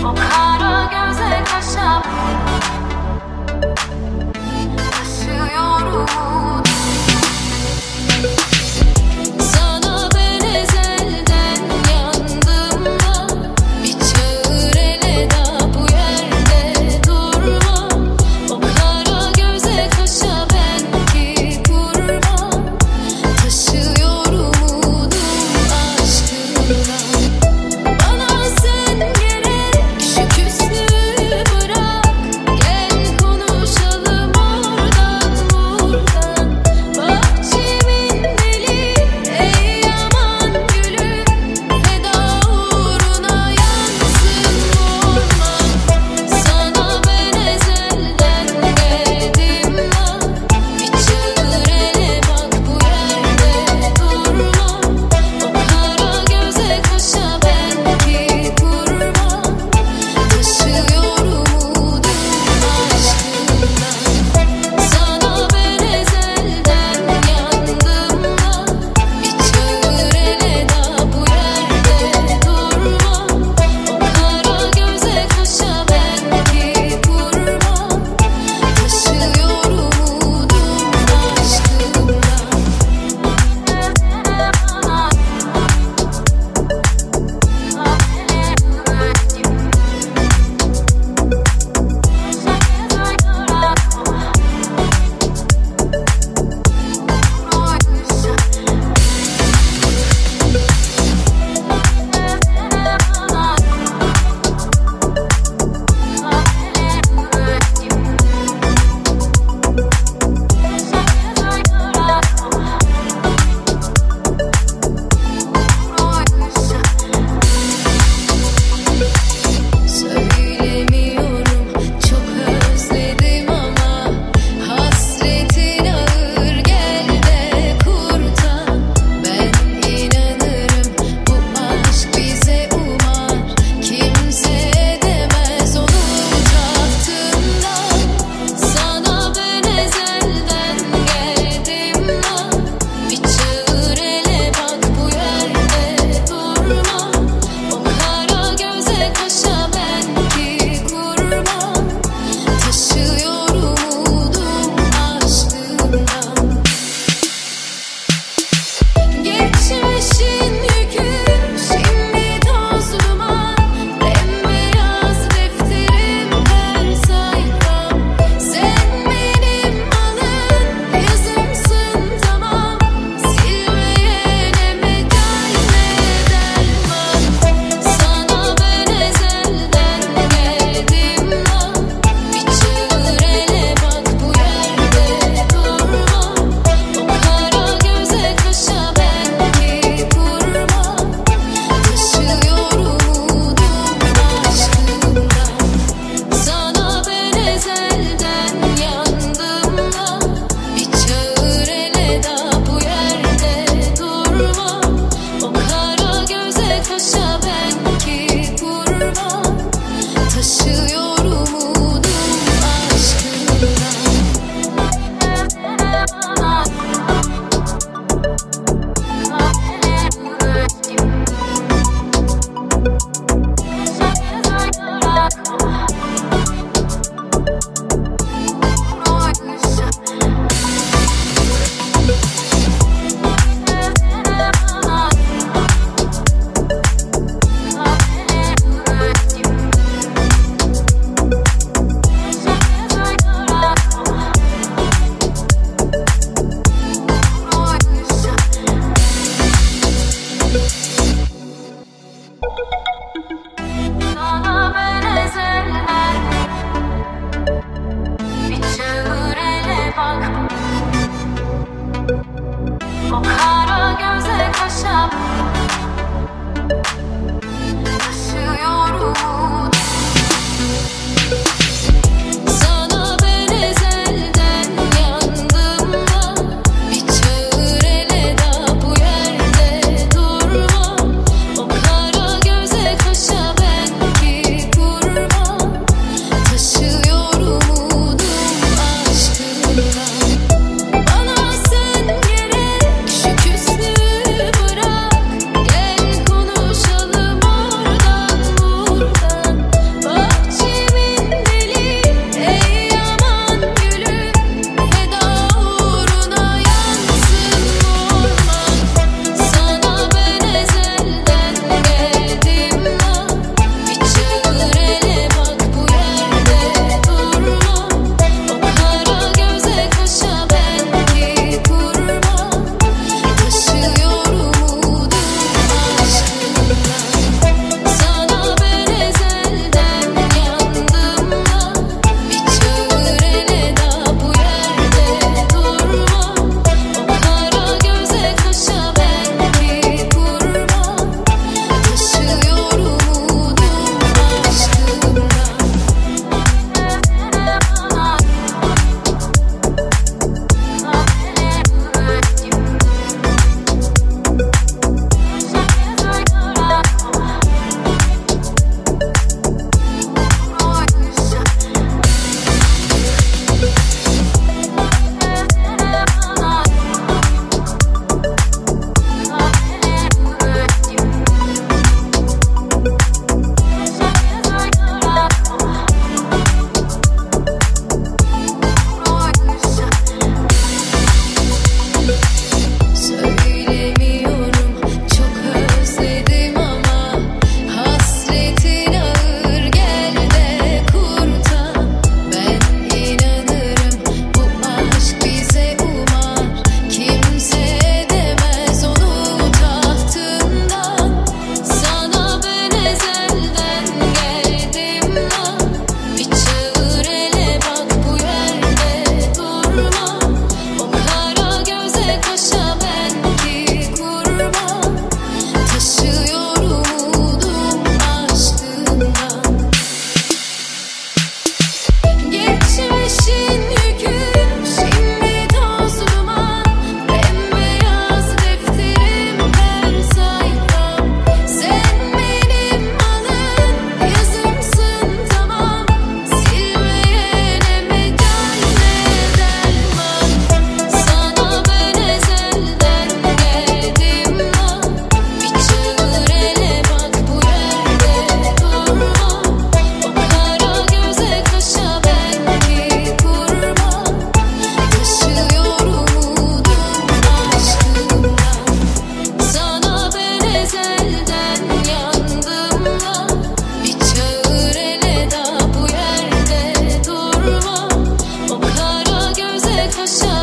O kara göze kaşa taşıyor umut. Sana ben ezelden yandım da bir çağır eleda bu yerde durma. O kara göze kaşa ben ki kurban taşıyor umudum aşkına. Bana sen gerek şu küslüğü bırak, gel konuşalım oradan buradan. Bahçemin deli ey yaman gülü, feda uğruna yansın orman. Sana ben ezelden geldim lan, bir çığır ele bak bu yerde durma. O kara göze kaşa ben ki kurban taşıyor umudum aşkından. Sana ben ezelden yandım da bir çağır eleda bu yerde durma. O kara göze kaşa ben ki kurban taşıyor umudum aşkından. Söylemiyorum, çok özledim ama hasretin ağır, gel de kurtar. Ben inanırım bu aşk bize umar, kimse edemez onu tahtından. Sana ben ezelden geldim lan, bir çağır ele bak bu yerde durma. O kara göze kaşa ben ki kurban taşıyor umudum aşkından. Geçmişin yükü şimdi toz duman, bembeyaz defterim her sayfam. Sen benim alın yazımsın tamam, silmeyene mecal ne derman. Sana ben ezelden geldim lan, bir çağır ele bak bu yerde durma. O kara göze kaşa ben ki kurban taşıyor umudum aşkından. Sana ben ezelden yandım da bir çağır eleda bu yerde durma. O kara göze kaşa ben ki kurban taşıyor umudum aşkından. Sana ben ezelden bir çağır ele bak, o kara göze kaşa taşıyor umudum. Sana ben ezelden yandım da bir çağır eleda bu yerde durma. O kara göze kaşa ben ki kurban taşıyor umudum aşkından. Bana sen gerek şu küslüğü bırak, gel konuşalım oradan buradan. taşa